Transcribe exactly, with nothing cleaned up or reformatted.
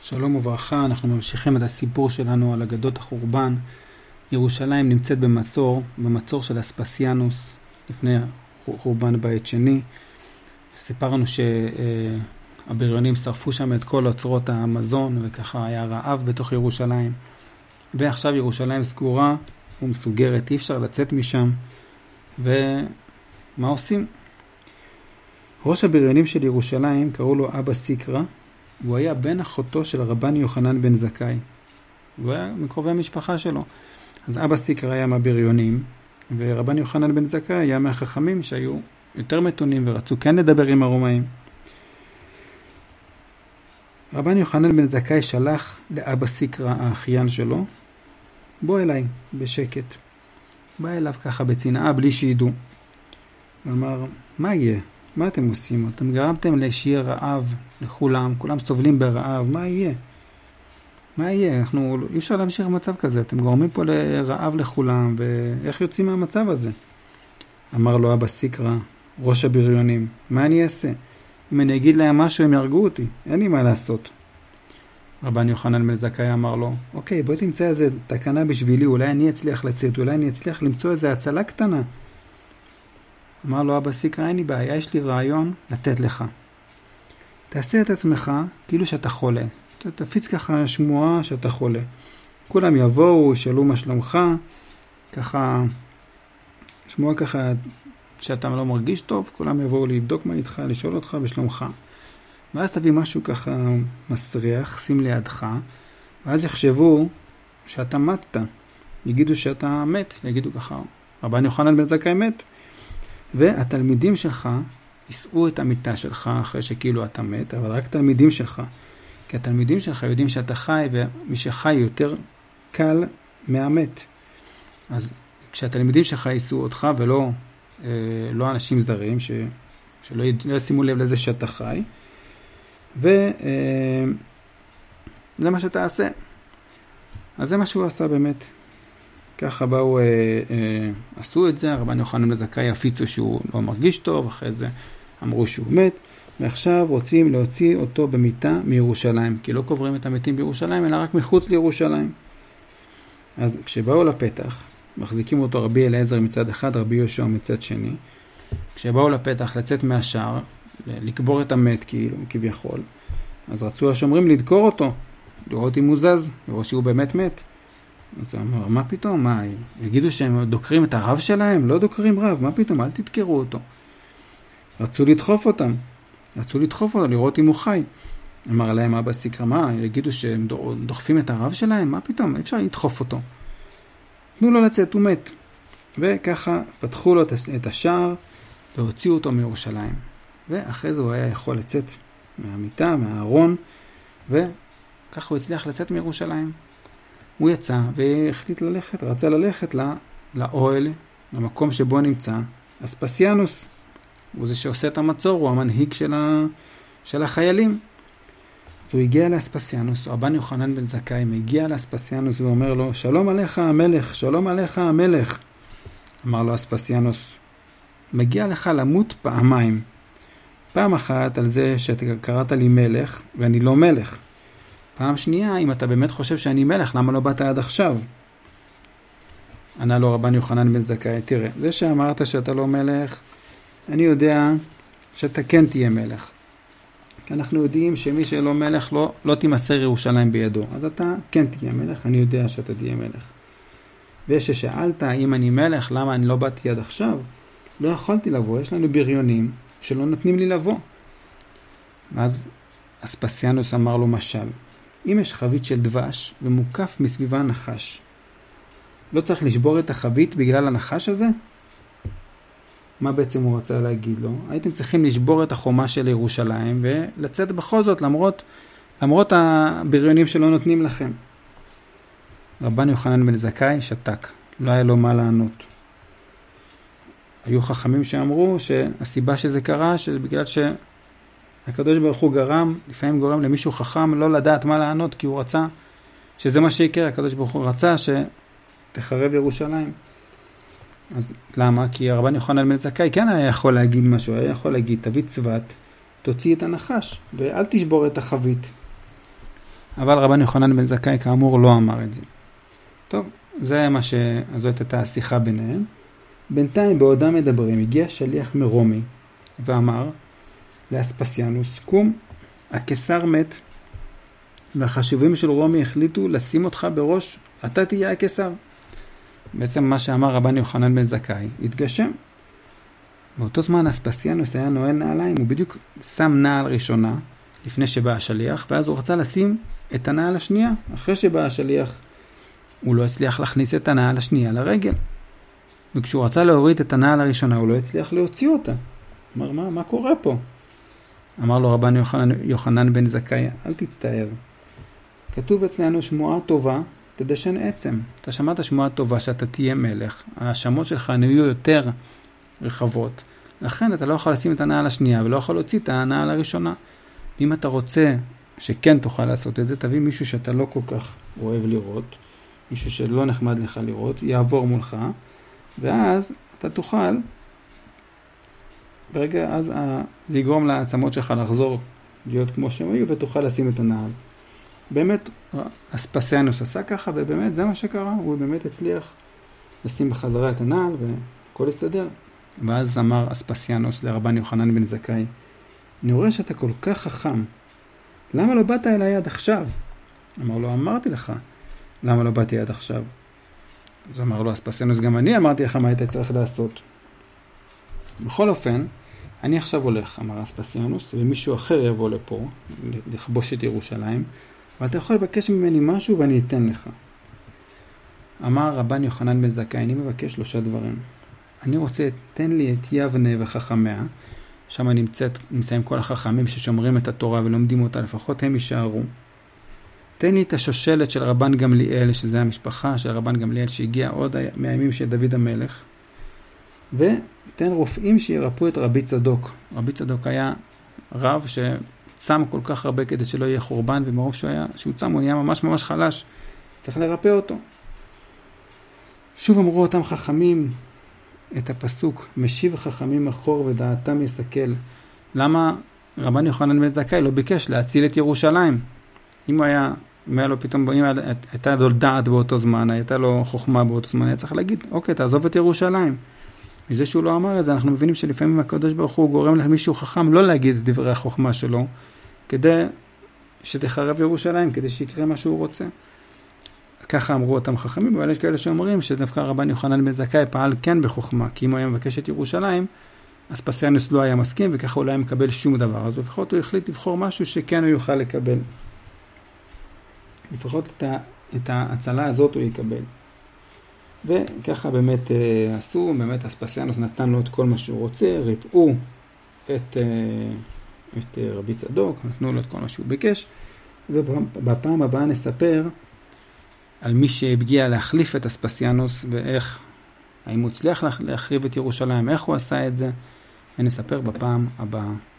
שלום וברכה, אנחנו ממשיכים את הסיפור שלנו על אגדות החורבן. ירושלים נמצאת במצור, במצור של אספסיאנוס, לפני חורבן בית שני. סיפרנו שהבריונים שרפו שם את כל אוצרות המזון, וככה היה רעב בתוך ירושלים. ועכשיו ירושלים סגורה ומסוגרת, אי אפשר לצאת משם. ומה עושים? ראש הבריונים של ירושלים קראו לו אבא סיקרא, הוא היה בן אחותו של רבן יוחנן בן זכאי. הוא היה מקרובי המשפחה שלו. אז אבא סיקרא היה מהבריונים, ורבן יוחנן בן זכאי היה מהחכמים שהיו יותר מתונים ורצו כן לדבר עם הרומאים. רבן יוחנן בן זכאי שלח לאבא סיקרא האחיין שלו, בוא אליי בשקט. בא אליו ככה בצנעה בלי שידעו. ואמר, מה יהיה? מה אתם עושים? אתם גרמתם שיהיה רעב לכולם, כולם סובלים ברעב, מה יהיה? מה יהיה? אנחנו, אי אפשר להמשיך במצב כזה, אתם גורמים פה לרעב לכולם, ואיך יוצאים מהמצב הזה? אמר לו אבא סיקרא, ראש הבריונים, מה אני אעשה? אם אני אגיד להם משהו הם ירגו אותי, אין לי מה לעשות. רבן יוחנן בן זכאי אמר לו, אוקיי, בוא תמצא איזה תקנה בשבילי, אולי אני אצליח לצאת, אולי אני אצליח למצוא איזה הצלה קטנה. אמר לו אבא סיקרא, אין לי בעיה, יש לי רעיון לתת לך. תעשה את עצמך כאילו שאתה חולה. תפיץ ככה שמועה שאתה חולה. כולם יבואו, ישאלו מה שלומך, ככה, שמועה ככה שאתה לא מרגיש טוב, כולם יבואו לבדוק מה איתך, לשאול אותך בשלומך. ואז תביא משהו ככה מסריח, שים לידך, ואז יחשבו שאתה מתת. יגידו שאתה מת, יגידו ככה, רבן יוחנן בן זכאי מת. והתלמידים שלך יישאו את המיטה שלך אחרי שכאילו אתה מת, אבל רק תלמידים שלך. כי התלמידים שלך יודעים שאתה חי, ומי שחי יותר קל מהמת. אז כשהתלמידים שלך יישאו אותך, ולא אה, לא אנשים זרים, ש, שלא לא ישימו לב לזה שאתה חי, וזה אה, מה שאתה עשה. אז זה מה שהוא עשה באמת. ככה באו, אה, אה, עשו את זה, רבן יוחנן בן זכאי הפיצו שהוא לא מרגיש טוב, אחרי זה אמרו שהוא מת, ועכשיו רוצים להוציא אותו במיטה מירושלים, כי לא קוברים את המתים בירושלים, אלא רק מחוץ לירושלים. אז כשבאו לפתח, מחזיקים אותו רבי אליעזר מצד אחד, רבי יהושע מצד שני, כשבאו לפתח לצאת מהשער, לקבור את המת כאילו, כביכול, אז רצו השומרים לדקור אותו, לראות אם הוא זז, לראות שהוא באמת מת. אז הוא אמר, מה פתאום? מה? יגידו שהם דוקרים את הרב שלהם? לא דוקרים רב, מה פתאום? אל תתקרו אותו. רצו לדחוף אותם. רצו לדחוף אותו, לראות אם הוא חי. אמר להם אבא סיקרא, מה? יגידו שהם דוחפים את הרב שלהם? מה פתאום? אפשר לדחוף אותו. תנו לו לצאת, הוא מת. וככה פתחו לו את השער והוציאו אותו מירושלים. ואחרי זה הוא היה יכול לצאת מהמיטה, מהארון, וככה הוא הצליח לצאת מירושלים. הוא יצא והחליט ללכת, רצה ללכת לא, לאוהל, למקום שבו נמצא אספסיאנוס. הוא זה שעושה את המצור, הוא המנהיג של, ה, של החיילים. אז הוא הגיע לאספסיאנוס, רבן יוחנן בן זכאי מגיע לאספסיאנוס ואומר לו, שלום עליך המלך, שלום עליך המלך. אמר לו אספסיאנוס, מגיע לך למות פעמיים. פעם אחת על זה שקראת לי מלך ואני לא מלך. פעם שנייה, אם אתה באמת חושב שאני מלך, למה לא באת עד עכשיו? ענה לו רבן יוחנן בן זכאי, תראה, זה שאמרת שאתה לא מלך, אני יודע שאתה כן תהיה מלך. כי אנחנו יודעים שמי שלא מלך לא, לא תימסר ירושלים בידו. אז אתה כן תהיה מלך, אני יודע שאתה תהיה מלך. וששאלת אם אני מלך, למה אני לא באתי עד עכשיו? לא יכולתי לבוא, יש לנו בריונים שלא נותנים לי לבוא. אז אספסיאנוס אמר לו משל. אם יש חבית של דבש ומוקף מסביבה נחש, לא צריך לשבור את החבית בגלל הנחש הזה? מה בעצם הוא רצה להגיד לו? הייתם צריכים לשבור את החומה של ירושלים ולצאת בכל זאת למרות, למרות הבריונים שלא נותנים לכם. רבן יוחנן בן זכאי שתק, לא היה לו מה לענות. היו חכמים שאמרו שהסיבה שזה קרה שבגלל ש... הקדוש ברוך הוא גרם, לפעמים גורם למישהו חכם לא לדעת מה לענות, כי הוא רצה שזה מה שיקרה, הקדוש ברוך הוא רצה שתחרב ירושלים. אז למה? כי הרבן יוחנן בן זכאי כן היה יכול להגיד משהו, היה יכול להגיד, תביא צבת, תוציא את הנחש, ואל תשבור את החבית. אבל רבן יוחנן בן זכאי כאמור לא אמר את זה. טוב, זה מה ש... זאת הייתה השיחה ביניהם. בינתיים בעודם מדברים, הגיע שליח מרומי ואמר לאספסיאנוס, קום, הקיסר מת, והחשובים של רומי החליטו לשים אותך בראש, אתה תהיה הקיסר. בעצם מה שאמר רבן יוחנן בן זכאי התגשם. באותו זמן אספסיאנוס היה נועל נעליים, הוא בדיוק שם נעל ראשונה לפני שבא השליח, ואז הוא רצה לשים את הנעל השנייה. אחרי שבא השליח הוא לא הצליח להכניס את הנעל השנייה לרגל, וכשהוא רצה להוריד את הנעל הראשונה הוא לא הצליח להוציא אותה. אמר, מה, מה קורה פה? אמר לו רבן יוחנן, יוחנן בן זכאי, אל תצטער. כתוב אצלנו שמועה טובה תדשן עצם. אתה שמעת שמועה טובה שאתה תהיה מלך, ההאשמות שלך נהיו יותר רחבות, לכן אתה לא יכול לשים את הנעל השנייה ולא יכול להוציא את הנעל הראשונה. אם אתה רוצה שכן תוכל לעשות את זה, תביא מישהו שאתה לא כל כך אוהב לראות, מישהו שלא נחמד לך לראות, יעבור מולך, ואז אתה תוכל, ברגע אז זה יגרום לעצמות שלך לחזור להיות כמו שהם היו, ותוכל לשים את הנעל. באמת אספסיאנוס עשה ככה, ובאמת זה מה שקרה, הוא באמת הצליח לשים בחזרה את הנעל והכל הסתדר. ואז אמר אספסיאנוס לרבן יוחנן בן זכאי, אני רואה שאתה כל כך חכם, למה לא באת אליי עד עכשיו? אמר לו, אמרתי לך, למה לא באתי עד עכשיו? אז אמר לו אספסיאנוס, גם אני אמרתי לך מה היית צריך לעשות. בכל אופן, אני עכשיו הולך, אמר אספסיאנוס, ומישהו אחר יבוא לפה, לכבוש את ירושלים, ואתה יכול לבקש ממני משהו ואני אתן לך. אמר רבן יוחנן בן זכאי, אני מבקש שלושה דברים. אני רוצה, תן לי את יבנה וחכמיה, שם נמצאת, נמצאים כל החכמים ששומרים את התורה ולומדים אותה, לפחות הם יישארו. תן לי את השושלת של רבן גמליאל, שזה המשפחה של רבן גמליאל שהגיע עוד מהימים של דוד המלך, ותן רופאים שירפאו את רבי צדוק. רבי צדוק היה רב שצם כל כך הרבה כדי שלא יהיה חורבן, ומרוב שהוא, היה, שהוא צם הוא נהיה ממש ממש חלש, צריך לרפא אותו. שוב אמרו אותם חכמים את הפסוק, משיב חכמים אחור ודעתם יסכל. למה רבן יוחנן בן זכאי לא ביקש להציל את ירושלים? אם הוא היה, אם היה לו פתאום, אם הייתה לו דעת באותו זמן, הייתה לו חוכמה באותו זמן, היה צריך להגיד, אוקיי, תעזוב את ירושלים. מזה שהוא לא אמר את זה, אנחנו מבינים שלפעמים הקדוש ברוך הוא גורם למישהו חכם לא להגיד את דברי החוכמה שלו, כדי שתחרב ירושלים, כדי שיקרה מה שהוא רוצה. ככה אמרו אותם חכמים, אבל יש כאלה שאומרים שדווקא רבן יוחנן בן זכאי פעל כן בחוכמה, כי אם הוא היה מבקש את ירושלים, אספסיאנוס לא היה מסכים, וככה הוא לא היה מקבל שום דבר. אז לפחות הוא החליט לבחור משהו שכן הוא יוכל לקבל. לפחות את, ה, את ההצלה הזאת הוא יקבל. וככה באמת אה, עשו, באמת אספסיאנוס נתן לו את כל מה שהוא רוצה, ריפאו את, אה, את אה, רבי צדוק, נתנו לו את כל מה שהוא ביקש, ובפעם הבאה נספר על מי שהגיע להחליף את אספסיאנוס, ואיך, האם הוא הצליח להחריב את ירושלים, איך הוא עשה את זה, ונספר בפעם הבאה.